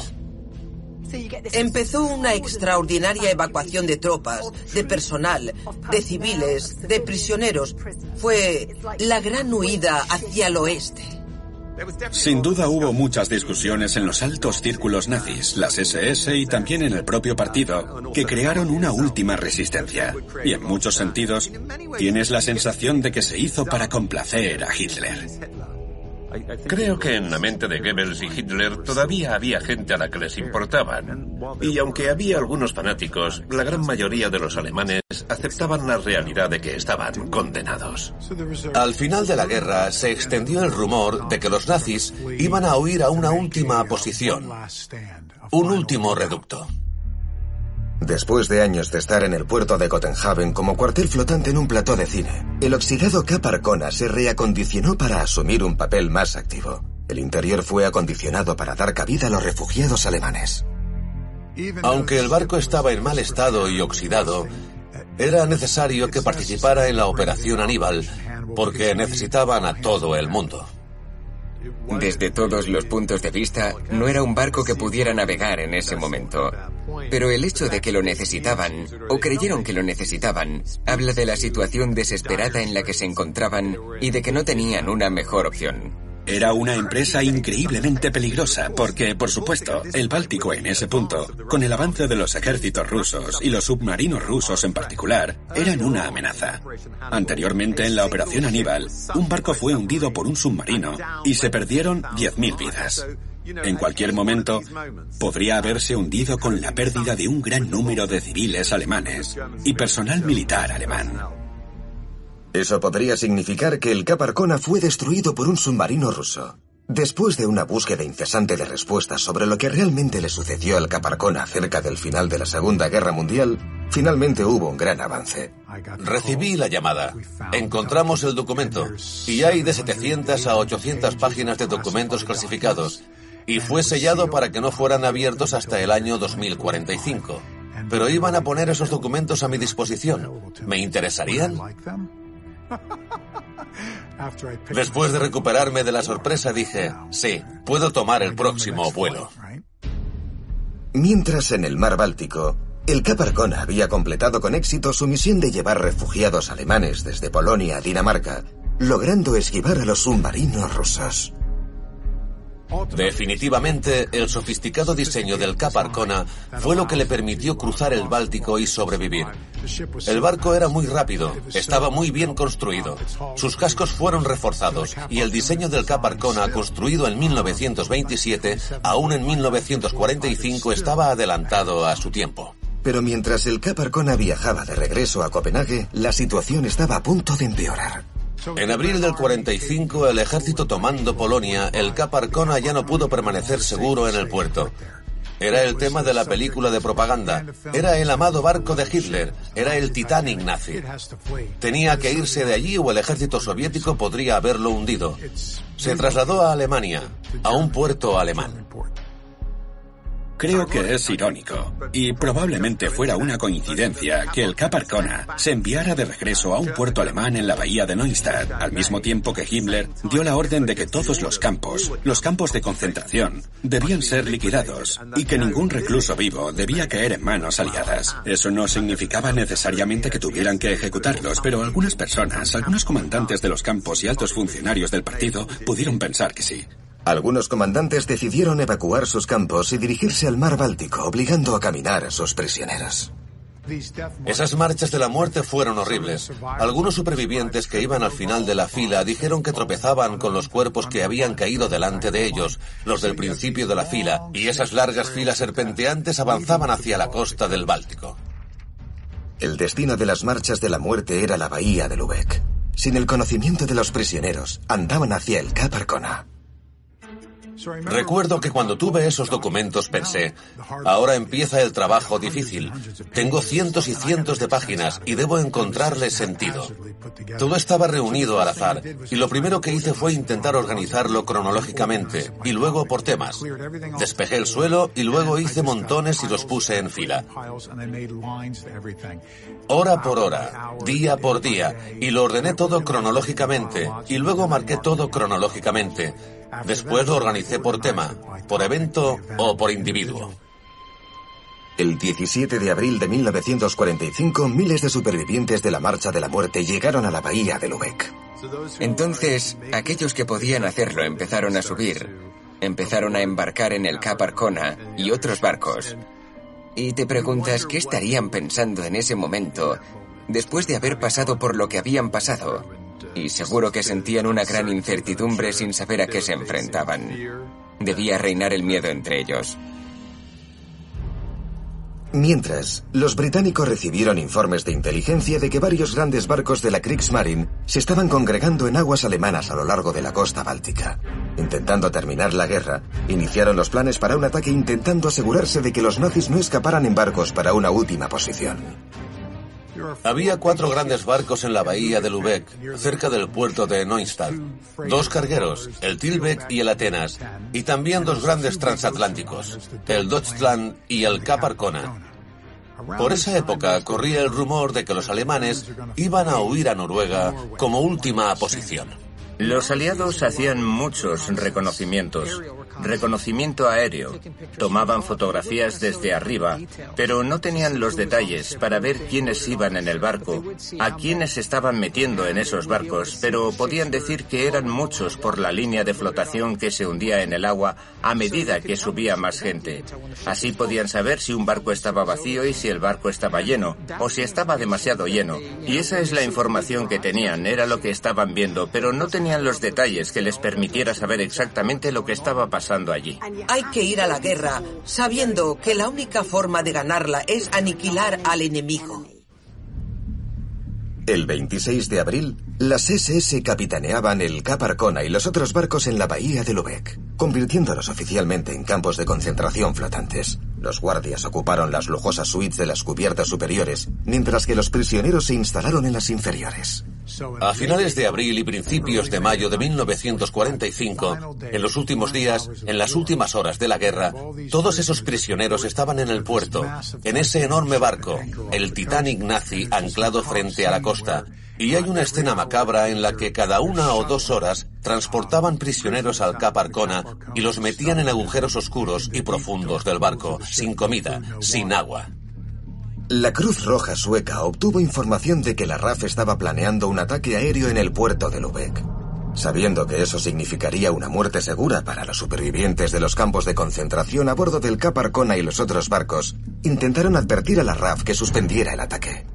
Empezó una extraordinaria evacuación de tropas, de personal, de civiles, de prisioneros. Fue la gran huida hacia el oeste. Sin duda hubo muchas discusiones en los altos círculos nazis, las SS y también en el propio partido, que crearon una última resistencia. Y en muchos sentidos, tienes la sensación de que se hizo para complacer a Hitler. Creo que en la mente de Goebbels y Hitler todavía había gente a la que les importaban. Y aunque había algunos fanáticos, la gran mayoría de los alemanes aceptaban la realidad de que estaban condenados. Al final de la guerra se extendió el rumor de que los nazis iban a huir a una última posición, un último reducto. Después de años de estar en el puerto de Copenhagen como cuartel flotante en un plató de cine, el oxidado Cap Arcona se reacondicionó para asumir un papel más activo. El interior fue acondicionado para dar cabida a los refugiados alemanes. Aunque el barco estaba en mal estado y oxidado, era necesario que participara en la Operación Aníbal, porque necesitaban a todo el mundo. Desde todos los puntos de vista, no era un barco que pudiera navegar en ese momento. Pero el hecho de que lo necesitaban, o creyeron que lo necesitaban, habla de la situación desesperada en la que se encontraban y de que no tenían una mejor opción. Era una empresa increíblemente peligrosa porque, por supuesto, el Báltico en ese punto, con el avance de los ejércitos rusos y los submarinos rusos en particular, eran una amenaza. Anteriormente, en la Operación Aníbal, un barco fue hundido por un submarino y se perdieron 10.000 vidas. En cualquier momento, podría haberse hundido con la pérdida de un gran número de civiles alemanes y personal militar alemán. Eso podría significar que el Cap Arcona fue destruido por un submarino ruso. Después de una búsqueda incesante de respuestas sobre lo que realmente le sucedió al Cap Arcona cerca del final de la Segunda Guerra Mundial, finalmente hubo un gran avance. Recibí la llamada. Encontramos el documento y hay de 700 a 800 páginas de documentos clasificados y fue sellado para que no fueran abiertos hasta el año 2045. Pero iban a poner esos documentos a mi disposición. ¿Me interesarían? Después de recuperarme de la sorpresa dije, sí, puedo tomar el próximo vuelo. Mientras en el mar Báltico, el Cap Arcona había completado con éxito su misión de llevar refugiados alemanes desde Polonia a Dinamarca, logrando esquivar a los submarinos rusos. Definitivamente, el sofisticado diseño del Cap Arcona fue lo que le permitió cruzar el Báltico y sobrevivir. El barco era muy rápido, estaba muy bien construido. Sus cascos fueron reforzados y el diseño del Cap Arcona, construido en 1927, aún en 1945 estaba adelantado a su tiempo. Pero mientras el Cap Arcona viajaba de regreso a Copenhague, la situación estaba a punto de empeorar. En abril del 45, el ejército tomando Polonia, el Cap Arcona ya no pudo permanecer seguro en el puerto. Era el tema de la película de propaganda. Era el amado barco de Hitler. Era el Titanic nazi. Tenía que irse de allí o el ejército soviético podría haberlo hundido. Se trasladó a Alemania, a un puerto alemán. Creo que es irónico, y probablemente fuera una coincidencia, que el Cap Arcona se enviara de regreso a un puerto alemán en la bahía de Neustadt, al mismo tiempo que Himmler dio la orden de que todos los campos de concentración, debían ser liquidados, y que ningún recluso vivo debía caer en manos aliadas. Eso no significaba necesariamente que tuvieran que ejecutarlos, pero algunas personas, algunos comandantes de los campos y altos funcionarios del partido pudieron pensar que sí. Algunos comandantes decidieron evacuar sus campos y dirigirse al mar Báltico, obligando a caminar a sus prisioneros. Esas marchas de la muerte fueron horribles. Algunos supervivientes que iban al final de la fila dijeron que tropezaban con los cuerpos que habían caído delante de ellos, los del principio de la fila, y esas largas filas serpenteantes avanzaban hacia la costa del Báltico. El destino de las marchas de la muerte era la bahía de Lübeck. Sin el conocimiento de los prisioneros, andaban hacia el Cap Arcona. Recuerdo que cuando tuve esos documentos pensé, ahora empieza el trabajo difícil. Tengo cientos y cientos de páginas y debo encontrarles sentido. Todo estaba reunido al azar y lo primero que hice fue intentar organizarlo cronológicamente y luego por temas. Despejé el suelo y luego hice montones y los puse en fila. Hora por hora, día por día, y lo ordené todo cronológicamente y luego marqué todo cronológicamente. Después lo organicé por tema, por evento o por individuo. El 17 de abril de 1945, miles de supervivientes de la Marcha de la Muerte llegaron a la bahía de Lübeck. Entonces, aquellos que podían hacerlo empezaron a subir, empezaron a embarcar en el Cap Arcona y otros barcos. Y te preguntas qué estarían pensando en ese momento, después de haber pasado por lo que habían pasado. Y seguro que sentían una gran incertidumbre sin saber a qué se enfrentaban. Debía reinar el miedo entre ellos. Mientras, los británicos recibieron informes de inteligencia de que varios grandes barcos de la Kriegsmarine se estaban congregando en aguas alemanas a lo largo de la costa báltica. Intentando terminar la guerra, iniciaron los planes para un ataque intentando asegurarse de que los nazis no escaparan en barcos para una última posición. Había 4 grandes barcos en la bahía de Lübeck, cerca del puerto de Neustadt. 2 cargueros, el Tilbeck y el Atenas, y también 2 grandes transatlánticos, el Deutschland y el Cap Arcona. Por esa época corría el rumor de que los alemanes iban a huir a Noruega como última posición. Los aliados hacían muchos reconocimientos. Reconocimiento aéreo. Tomaban fotografías desde arriba, pero no tenían los detalles para ver quiénes iban en el barco, a quiénes estaban metiendo en esos barcos, pero podían decir que eran muchos por la línea de flotación que se hundía en el agua a medida que subía más gente. Así podían saber si un barco estaba vacío y si el barco estaba lleno, o si estaba demasiado lleno. Y esa es la información que tenían, era lo que estaban viendo, pero no tenían los detalles que les permitiera saber exactamente lo que estaba pasando allí. Hay que ir a la guerra sabiendo que la única forma de ganarla es aniquilar al enemigo. El 26 de abril, las SS capitaneaban el Cap Arcona y los otros barcos en la bahía de Lübeck, convirtiéndolos oficialmente en campos de concentración flotantes. Los guardias ocuparon las lujosas suites de las cubiertas superiores, mientras que los prisioneros se instalaron en las inferiores. A finales de abril y principios de mayo de 1945, en los últimos días, en las últimas horas de la guerra, todos esos prisioneros estaban en el puerto, en ese enorme barco, el Titanic nazi anclado frente a la costa. Y hay una escena macabra en la que cada 1 o 2 horas transportaban prisioneros al Cap Arcona y los metían en agujeros oscuros y profundos del barco, sin comida, sin agua. La Cruz Roja sueca obtuvo información de que la RAF estaba planeando un ataque aéreo en el puerto de Lübeck. Sabiendo que eso significaría una muerte segura para los supervivientes de los campos de concentración a bordo del Cap Arcona y los otros barcos, intentaron advertir a la RAF que suspendiera el ataque.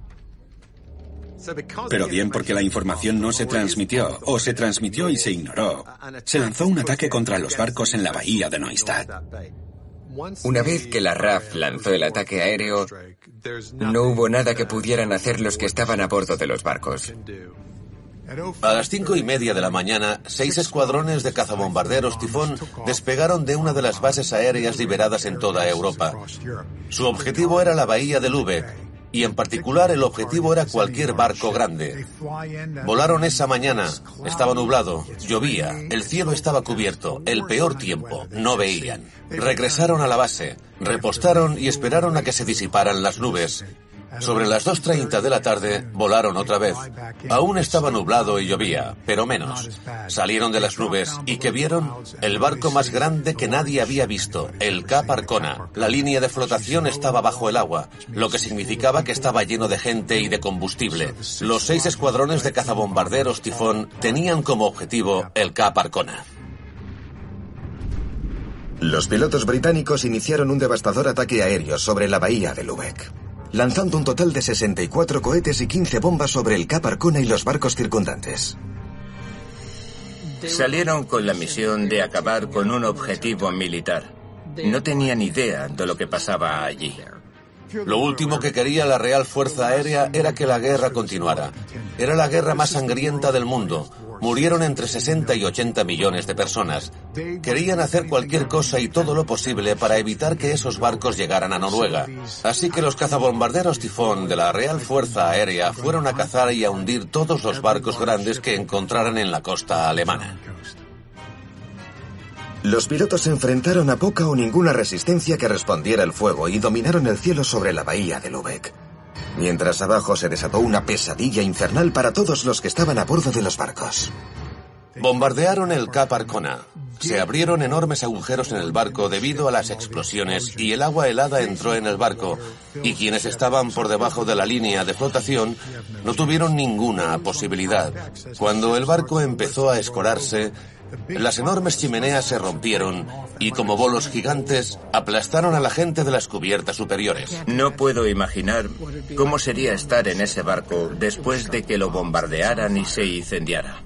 Pero bien porque la información no se transmitió, o se transmitió y se ignoró, se lanzó un ataque contra los barcos en la bahía de Neustadt. Una vez que la RAF lanzó el ataque aéreo, no hubo nada que pudieran hacer los que estaban a bordo de los barcos. A las 5:30 de la mañana, 6 escuadrones de cazabombarderos Tifón despegaron de una de las bases aéreas liberadas en toda Europa. Su objetivo era la bahía de Lübeck, y en particular el objetivo era cualquier barco grande. Volaron esa mañana, estaba nublado, llovía, el cielo estaba cubierto, el peor tiempo, no veían. Regresaron a la base, repostaron y esperaron a que se disiparan las nubes. Sobre las 2:30 de la tarde, volaron otra vez. Aún estaba nublado y llovía, pero menos. Salieron de las nubes y ¿qué vieron? El barco más grande que nadie había visto, el Cap Arcona. La línea de flotación estaba bajo el agua, lo que significaba que estaba lleno de gente y de combustible. Los 6 escuadrones de cazabombarderos Tifón tenían como objetivo el Cap Arcona. Los pilotos británicos iniciaron un devastador ataque aéreo sobre la bahía de Lübeck, lanzando un total de 64 cohetes y 15 bombas sobre el Cap Arcona y los barcos circundantes. Salieron con la misión de acabar con un objetivo militar. No tenían idea de lo que pasaba allí. Lo último que quería la Real Fuerza Aérea era que la guerra continuara. Era la guerra más sangrienta del mundo. Murieron entre 60 y 80 millones de personas. Querían hacer cualquier cosa y todo lo posible para evitar que esos barcos llegaran a Noruega. Así que los cazabombarderos Tifón de la Real Fuerza Aérea fueron a cazar y a hundir todos los barcos grandes que encontraran en la costa alemana. Los pilotos se enfrentaron a poca o ninguna resistencia que respondiera al fuego y dominaron el cielo sobre la bahía de Lübeck. Mientras abajo se desató una pesadilla infernal para todos los que estaban a bordo de los barcos. Bombardearon el Cap Arcona. Se abrieron enormes agujeros en el barco debido a las explosiones y el agua helada entró en el barco, y quienes estaban por debajo de la línea de flotación no tuvieron ninguna posibilidad. Cuando el barco empezó a escorarse, las enormes chimeneas se rompieron y como bolos gigantes aplastaron a la gente de las cubiertas superiores. No puedo imaginar cómo sería estar en ese barco después de que lo bombardearan y se incendiara.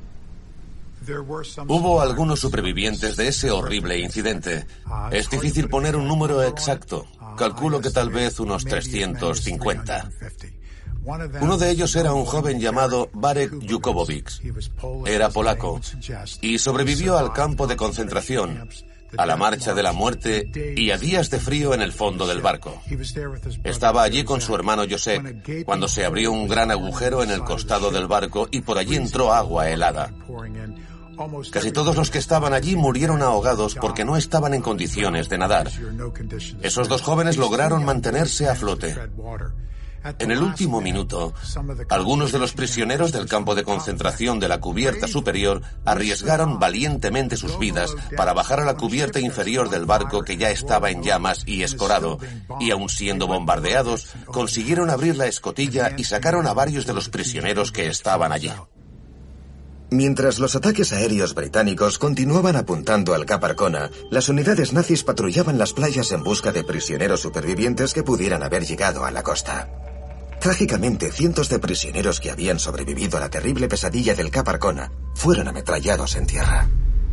Hubo algunos supervivientes de ese horrible incidente. Es difícil poner un número exacto. Calculo que tal vez unos 350. Uno de ellos era un joven llamado Marek Jukowowicz. Era polaco y sobrevivió al campo de concentración, a la marcha de la muerte y a días de frío en el fondo del barco. Estaba allí con su hermano Josep cuando se abrió un gran agujero en el costado del barco y por allí entró agua helada. Casi todos los que estaban allí murieron ahogados porque no estaban en condiciones de nadar. Esos dos jóvenes lograron mantenerse a flote. En el último minuto, algunos de los prisioneros del campo de concentración de la cubierta superior arriesgaron valientemente sus vidas para bajar a la cubierta inferior del barco que ya estaba en llamas y escorado, y aun siendo bombardeados, consiguieron abrir la escotilla y sacaron a varios de los prisioneros que estaban allí. Mientras los ataques aéreos británicos continuaban apuntando al Cap Arcona, las unidades nazis patrullaban las playas en busca de prisioneros supervivientes que pudieran haber llegado a la costa. Trágicamente, cientos de prisioneros que habían sobrevivido a la terrible pesadilla del Cap Arcona fueron ametrallados en tierra.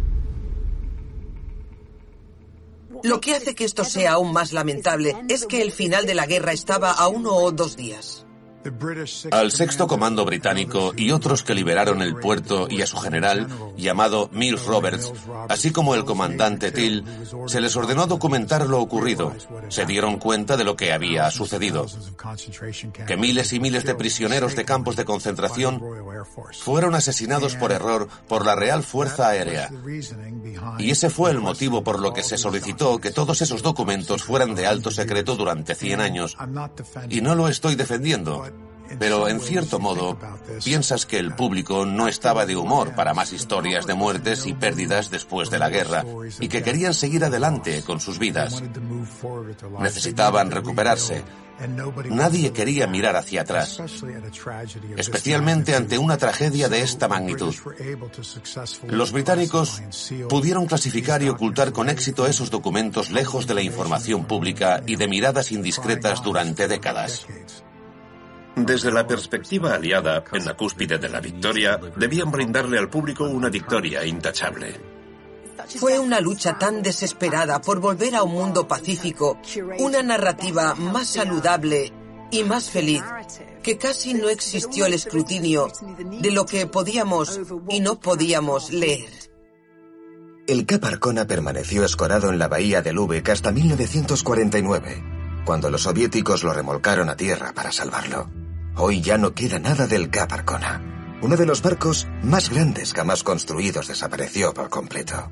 Lo que hace que esto sea aún más lamentable es que el final de la guerra estaba a 1 o 2 días. Al sexto comando británico y otros que liberaron el puerto y a su general, llamado Mills Roberts, así como el comandante Till, se les ordenó documentar lo ocurrido. Se dieron cuenta de lo que había sucedido. Que miles y miles de prisioneros de campos de concentración fueron asesinados por error por la Real Fuerza Aérea. Y ese fue el motivo por lo que se solicitó que todos esos documentos fueran de alto secreto durante 100 años. Y no lo estoy defendiendo. Pero, en cierto modo, piensas que el público no estaba de humor para más historias de muertes y pérdidas después de la guerra, y que querían seguir adelante con sus vidas. Necesitaban recuperarse. Nadie quería mirar hacia atrás, especialmente ante una tragedia de esta magnitud. Los británicos pudieron clasificar y ocultar con éxito esos documentos lejos de la información pública y de miradas indiscretas durante décadas. Desde la perspectiva aliada, en la cúspide de la victoria, debían brindarle al público una victoria intachable. Fue una lucha tan desesperada por volver a un mundo pacífico, una narrativa más saludable y más feliz, que casi no existió el escrutinio de lo que podíamos y no podíamos leer. El Cap Arcona permaneció escorado en la bahía de Lübeck hasta 1949, cuando los soviéticos lo remolcaron a tierra para salvarlo. Hoy ya no queda nada del Cap Arcona. Uno de los barcos más grandes jamás construidos desapareció por completo.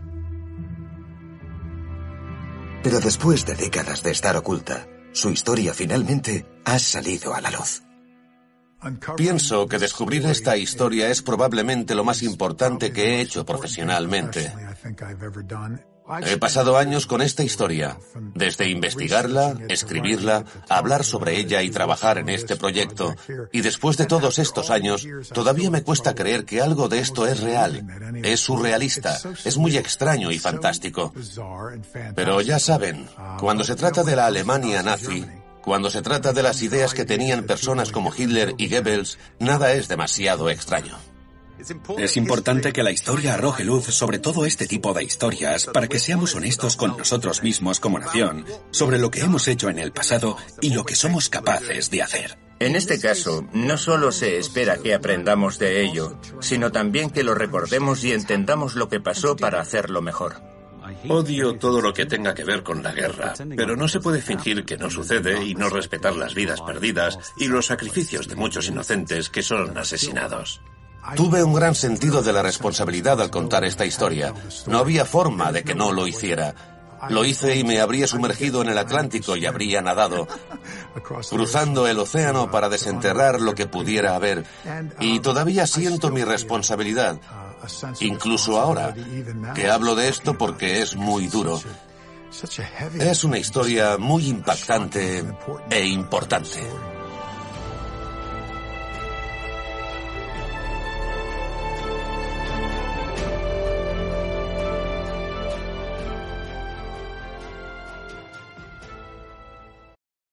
Pero después de décadas de estar oculta, su historia finalmente ha salido a la luz. Pienso que descubrir esta historia es probablemente lo más importante que he hecho profesionalmente. He pasado años con esta historia, desde investigarla, escribirla, hablar sobre ella y trabajar en este proyecto. Y después de todos estos años, todavía me cuesta creer que algo de esto es real. Es surrealista, es muy extraño y fantástico. Pero ya saben, cuando se trata de la Alemania nazi, cuando se trata de las ideas que tenían personas como Hitler y Goebbels, nada es demasiado extraño. Es importante que la historia arroje luz sobre todo este tipo de historias para que seamos honestos con nosotros mismos como nación sobre lo que hemos hecho en el pasado y lo que somos capaces de hacer. En este caso, no solo se espera que aprendamos de ello, sino también que lo recordemos y entendamos lo que pasó para hacerlo mejor. Odio todo lo que tenga que ver con la guerra, pero no se puede fingir que no sucede y no respetar las vidas perdidas y los sacrificios de muchos inocentes que son asesinados. Tuve un gran sentido de la responsabilidad al contar esta historia. No había forma de que no lo hiciera. Lo hice y me habría sumergido en el Atlántico y habría nadado, cruzando el océano para desenterrar lo que pudiera haber. Y todavía siento mi responsabilidad, incluso ahora, que hablo de esto porque es muy duro. Es una historia muy impactante e importante.